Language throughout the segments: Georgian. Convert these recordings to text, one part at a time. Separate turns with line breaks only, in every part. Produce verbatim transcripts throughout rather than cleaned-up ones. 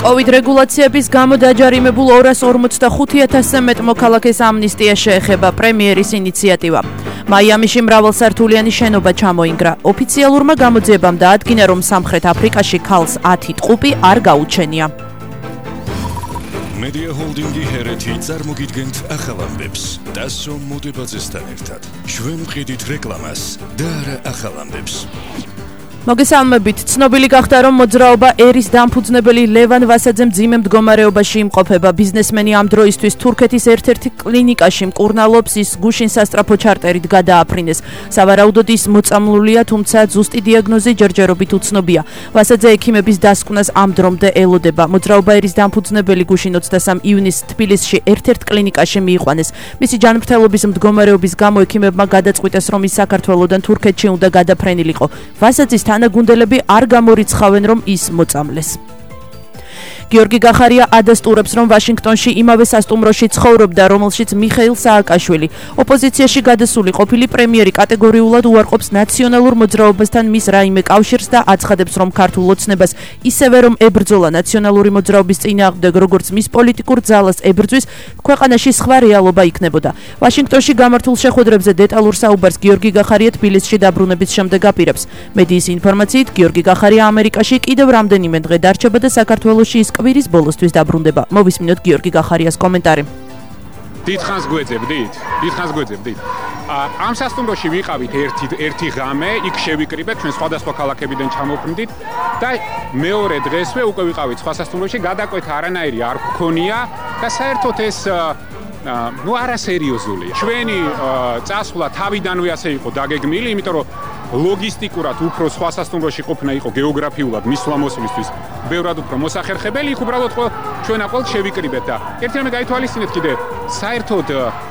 კოვიდ რეგულაციების გამო დაჯარიმებულ ორას ორმოცდახუთი ათასზე მეტ მოქალაქეს ამნისტია შეეხება პრემიერის ინიციატივა. მაიამიში მრავალსართულიანი შენობა ჩამოინგრა. ოფიციალურმა გამოძიებამ დაადგინა, რომ სამხრეთ აფრიკაში ქალს ათი ტყუპი არ გაუჩენია.
Media Holdingi ჰერეთი წარმოგიდგენთ ახალ ამბებს. დასო მოდებაძესთან ერთად. ჩვენ ვყიდით რეკლამას და არა ახალ ამბებს.
მოგესალმებით, ცნობილი გახდა, რომ მოძრაობა ერის დამფუძნებელი ლევან ვასაძე მძიმე მდგომარეობაში იმყოფება. ბიზნესმენი ამ დროისთვის თურქეთის ერთ-ერთ კლინიკაში მკურნალობს, ის გუშინ სასწრაფო ჩარტერით გადააფრინეს. სავარაუდოდ ის მოწამლულია, თუმცა ზუსტი დიაგნოზი ჯერჯერობით უცნობია. ვასაძე ექიმების დასკვნას ამ დრომდე ელოდება. მოძრაობა ერის დამფუძნებელი გუშინ ოცდასამ ივნისს თბილისში ერთ-ერთ კლინიკაში მიიყვანეს. მისი ჯანმრთელობის მდგომარეობის გამო ექიმებმა გადაწყვიტეს, რომ ის საქართველოდან თურქეთში უნდა გადაფრენილიყო. ვასაძის თანაგუნდელები არ გამორიცხავენ, რომ ის მოწამლეს. გიორგი გახარია ადასტურებს, რომ ვაშინგტონში იმავე სასტუმროში ცხოვრობდა, რომელშიც მიხეილ სააკაშვილი. ოპოზიციაში გადასული ყოფილი პრემიერი კატეგორიულად უარყოფს ნაციონალურ მოძრაობასთან მის რაიმე კავშირს და აცხადებს, რომ ქართულ ოცნებას ისევე რომ ებრძოლა ნაციონალური მოძრაობის წინააღმდეგ, როგორც მის პოლიტიკურ ძალას ებრძვის, ქვეყანაში სხვა რეალობა იქნებოდა. ვაშინგტონში გამართულ შეხვედრებზე დეტალურ საუბარს გიორგი გახარია თბილისში დაბრუნების შემდეგ აპირებს. მედიის ინფორმაციით, გიორგი გახარია ამერიკაში კიდევ რამდენიმე დღე დარჩება და საქართველოში ის კვირის ბოლოსთვის დაბრუნდება. მოვისმინოთ გიორგი გახარიას კომენტარი.
დიდხანს გვეძებდით? დიდხანს გვეძებდით? ამ სასტუმროში ვიყავით ერთი ერთი ღამე, იქ შევიკრიბეთ, ჩვენ სხვადასხვა ქალაქებიდან ჩამოვფრინდით და მეორე დღესვე უკვე ვიყავით სხვა სასტუმროში, გადაკვეთა არანაირი არ გქონია და საერთოდ ეს ნუ არასერიოზულია. ჩვენი წასვლა თავიდანვე ასე იყო დაგეგმილი, იმიტომ რომ ლოგისტიკურად უფრო სხვა სასტუმროში ყოფნა იყო გეოგრაფიულად მისვლა-მოსვლისთვის ბევრად უფრო მოსახერხებელი, იქ უბრალოდ ჩვენ აყოლ შევიკრიბეთ და ერთი რამე გაითვალისწინეთ კიდე, საერთოდ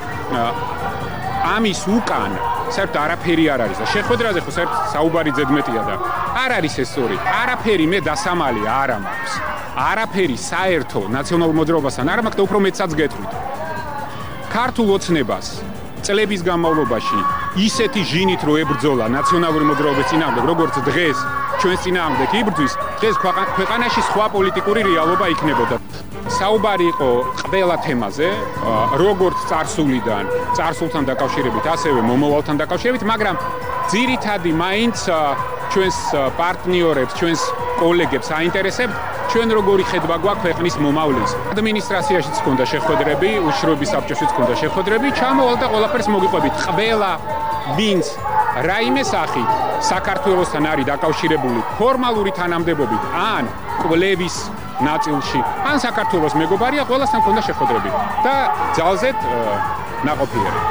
ამის უკან საერთოდ არაფერი არ არის და შეხვედრაზე ხო საერთოდ საუბარი ზედმეტია და არ არის ეს სწორი. არაფერი მე დასამალი არ მაქვს. არაფერი საერთო ნაციონალურ მოძრაობასთან არ მაქვს და უფრო მეტსაც გეტყვით. ქართულ ოცნებას წლების განმავლობაში ისეთი ჟინით რო ებრძოლა ნაციონალური მოძრაობის წინააღმდეგ, როგორც დღეს ჩვენს წინააღმდეგ იბრძვის, დღეს ქვეყანაში სხვა პოლიტიკური რეალობა იქნებოდა. საუბარი იყო ყველა თემაზე, როგორც წარსულიდან, წარსულთან დაკავშირებით, ასევე მომავალთან დაკავშირებით, მაგრამ ძირითადი მაინც ჩვენს პარტნიორებს, ჩვენს კოლეგებს აინტერესებთ, ჩვენ როგორი ხედვა გვაქვს ქვეყნის მომავლის. ადმინისტრაციაშიც ჰქონდა შეხვედრები, უშიშროების საბჭოშიც ჰქონდა შეხვედრები, ჩამოვალ და ყველაფერს მოგიყვებით. ყველა ვინც რაიმე სახით საქართველოსთან არის დაკავშირებული ფორმალური თანამდებობით ან კვლევის ნაწილში, ან საქართველოს მეგობარია, ყველასთან ჰქონდა შეხვედრები და ძალზედ ნაყოფიერი.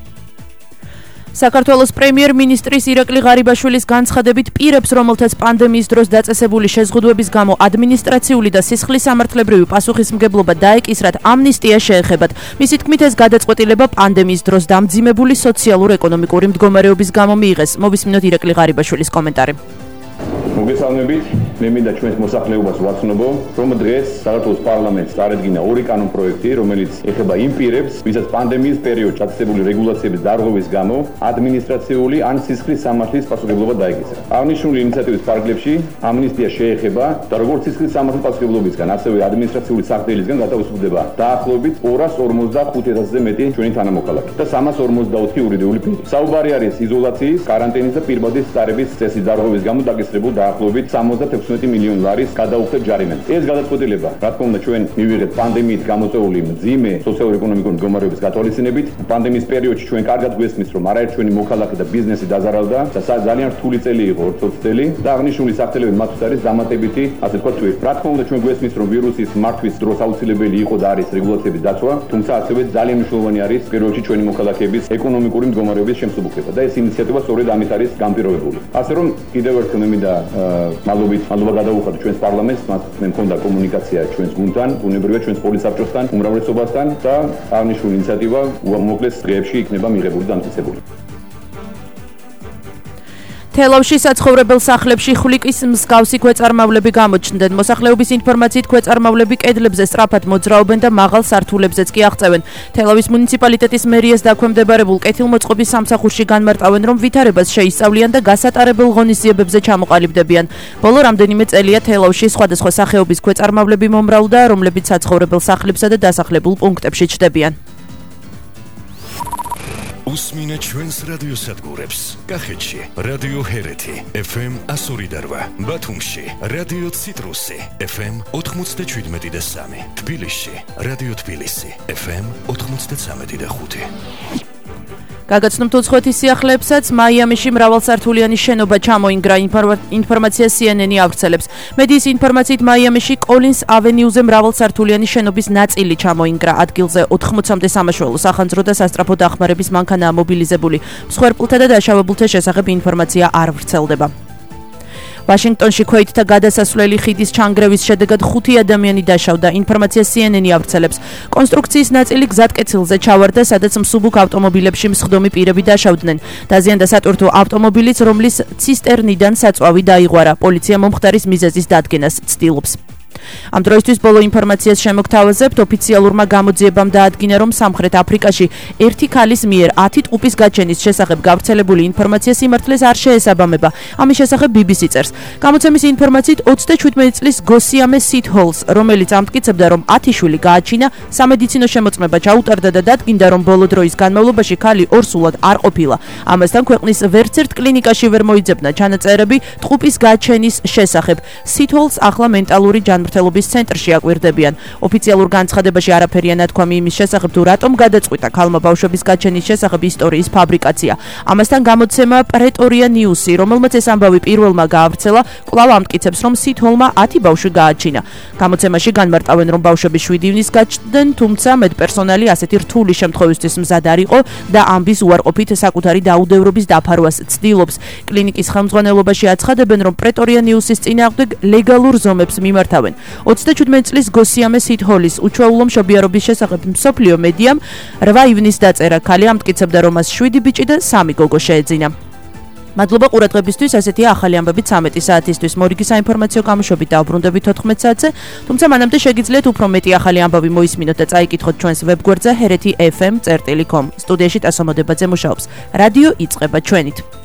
საქართველოს პრემიერ-მინისტრის ირაკლი ღარიბაშვილის განცხადებით, პირებს, რომელთაც პანდემიის დროს დაწესებული შეზღუდვების გამო ადმინისტრაციული და სისხლის სამართლებრივი პასუხისმგებლობა დაეკისრათ, ამნისტია შეეხებათ. მისი თქმით, ეს გადაწყვეტილება პანდემიის დროს დამძიმებული სოციალურ-ეკონომიკური მდგომარეობის გამო მიიღეს. მოვისმინოთ ირაკლი ღარიბაშვილის კომენტარი.
მოგესალმებით, მე მინდა ჩვენს მოსახლეობას ვაცნობო, რომ დღეს საქართველოს პარლამენტს წარედგინა ორი კანონ პროექტი, რომელიც ეხება იმ პირებს, ვისაც პანდემიის პერიოდში ჩატარებული რეგულაციების დარღვევის გამო ადმინისტრაციული ან სისხლის სამართლის პასუხისმგებლობა დაეკისრა. აღნიშნული ინიციატივის პარალელში ამნისტია შეეხება და როგორც სისხლის სამართლის პასუხისმგებლობისგან, ასევე ადმინისტრაციული საქმეებისგან გათავისუფლდება დაახლოებით ორას ორმოცდახუთი ათასზე მეტი ჩვენი თანამოქალაქე და სამას ორმოცდაოთხი იურიდიული პირი. საუბარი არის იზოლაციის, კარანტინის და პირბადის წარების წესის დარღვევის გამო დაკისრებულ დაახლოებით სამოცდათექვსმეტი მილიონი ლარის გადაუხდეთ ჯარიმად. ეს გადაწყვეტილება, რა თქმა უნდა, ჩვენ მივიღეთ პანდემიით გამოწვეული მძიმე სოციალურ-ეკონომიკური მდგომარეობის გათვალისწინებით. პანდემიის პერიოდში ჩვენ კარგად გვესმის, რომ არაერთი ჩვენი მოქალაქე და ბიზნესი დაზარალდა და ძალიან რთული წელი იყო ოცდაოთხ წელი და აღნიშნული საფრთხეები მათთვის არის დამატებითი, ასე ვთქვათ, თვე. რა თქმა უნდა, ჩვენ გვესმის, რომ ვირუსის მართვის დროს აუცილებელი იყო და არის რეგულაციების დაცვა, თუმცა ასევე ძალიან მნიშვნელოვანი არის პირველ რიგში ჩვენი მოქალაქეების ეკონომიკური მდგომარეობის შემსუბუქება და ეს ინიციატივა სწორედ ამით არის განპირობებული. ასე რომ კიდევ ერთხელ მე მინდა მადლობით მადლობა გადავუხადოთ ჩვენს პარლამენტს, მას მე მქონდა კომუნიკაცია ჩვენს გუნდთან, უნებრივია ჩვენს პოლიცსაბჭოსთან, უმრავლესობასთან და აღნიშნული ინიციატივა უმოკლეს დღეებში იქნება მიღებული და დამტკიცებული.
თელავში საცხოვრებელ სახლებში ხვლიკის მსგავსი ქვეწარმავლები გამოჩნდნენ. მოსახლეობის ინფორმაციით ქვეწარმავლები კედლებზე სწრაფად მოძრაობენ და მაღალ სართულებზეც კი აღწევენ. თელავის მუნიციპალიტეტის მერიას დაქვემდებარებულ კეთილმოწყობის სამსახურში განმარტავენ, რომ ვითარებას შეისწავლიან და გასატარებელ ღონისძიებებზე ჩამოყალიბდებიან. ბოლო რამდენიმე წელია თელავში სხვადასხვა სახეობის ქვეწარმავლები მომრავლდა, რომლებიც საცხოვრებელ სახლებსა და დასახლებულ პუნქტებში ჩნდებიან.
უსმინეთ ჩვენს რადიოსადგურებს. კახეთში რადიო ჰერეთი ეფ ემ one oh eight, ბათუმში რადიო ციტრუსი ეფ ემ ninety-seven და three, თბილისში რადიო თბილისი ეფ ემ ninety-three და five.
გაგაცნობთ უცხოეთის სიახლეებსაც, მაიამიში მრავალსართულიანი შენობა ჩამოინგრა, ინფორმაცია სი ენ ენი ავრცელებს. მედიის ინფორმაციით მაიამიში კოლინს ავენიუზე მრავალსართულიანი შენობის ნაწილი ჩამოინგრა. ადგილზე ოთხმოცამდე სამაშველო სახანძრო და სასტრაფო დახმარების მანქანაა მობილიზებული. მსხვერპლთა და დაშავებულთა შესახებ ინფორმაცია არ ვრცელდება. ვაშინგტონში ქვეითთა გადასასვლელი ხიდის ჩანგრევის შედეგად ხუთი ადამიანი დაშავდა. ინფორმაცია სი ენ ენი ავრცელებს. კონსტრუქციის ნაწილი გზატკეცილზე ჩავარდა, სადაც მსუბუქ ავტომობილებში მსხდომი პირები დაშავდნენ. დაზიანდა სატვირთო ავტომობილიც, რომლის ცისტერნიდან საწვავი დაიღვარა. პოლიცია მომხდარის მიზეზის დადგენას ცდილობს. ამ დროისთვის ბოლო ინფორმაციას შემოგთავაზებთ. ოფიციალურმა გამოძიებამ დაადგინა, რომ სამხრეთ აფრიკაში ერთი ქალის მიერ ათი ტყუპის გაჩენის შესახებ გავრცელებული ინფორმაცია სიმართლეს არ შეესაბამება. ამის შესახებ ბი ბი სი წერს. გამოცემის ინფორმაციით ოცდაშვიდმეტი წლის გოსიამე სითჰოლს, რომელიც ამტკიცებდა, რომ ათი შვილი გააჩინა, სამედიცინო შემოწმება ჩაუტარდა და დადგინდა, რომ ბოლო დროის განმავლობაში ქალი ორსულად არ ყოფილა. ამასთან ქვეყნის ვერცერთ კლინიკაში ვერ მოიძებნა ჩანაწერები ტყუპის გაჩენის შესახებ. სითჰოლს ახლა მენტალური ჯანმრთელობის ცენტრში აკვირდებიან. ოფიციალურ განცხადებაში არაფერია ნათქვამი იმის შესახებ, თუ რატომ გადაწყვიტა ქალმა ბავშვების გაჩენის შესახებ ისტორიის ფაბრიკაცია. ამასთან გამოცემა პრეტორია ნიუსი, რომელმაც ეს ამბავი პირველმა გაავრცელა, კვლავ ამტკიცებს, რომ სითჰოლმა ათი ბავშვი გააჩინა. გამოცემაში განმარტავენ, რომ ბავშვები შვიდი ივნის გაჩნდნენ, თუმცა მედპერსონალი ასეთი რთული შემთხვევისთვის მზად არ იყო და ამბის უარყოფით საკუთარი დაუდევრობის დაფარვას ცდილობს. კლინიკის ხელმძღვანელობაში აცხადებენ, რომ პრეტორია ნიუსის წინააღმდეგ ლეგალურ ზომებს მიმართავენ. ოცდაშვიდმეტი წლის გოსიამე სითჰოლის უჩვეულო მშობიარობის შესახებ მსოფლიო მედიამ რვა ივნის დაწერა. ქალი ამტკიცებდა, რომ მას შვიდი ბიჭი და სამი გოგო შეეძინა. მადლობა ყურადღებისთვის. ასეთია ახალი ამბები ცამეტი საათისთვის. მორიგი საინფორმაციო გამოშვებით დავბრუნდებით ოთხმეტ საათზე, თუმცა მანამდე შეგიძლიათ უფრო მეტი ახალი ამბავი მოისმინოთ და წაიკითხოთ ჩვენს ვებგვერდზე ჰერეთი ეფ ემ წერტილი კომ. სტუდიაში ტასო მოდებაძე მუშაობს. რადიო იწყება ჩვენით.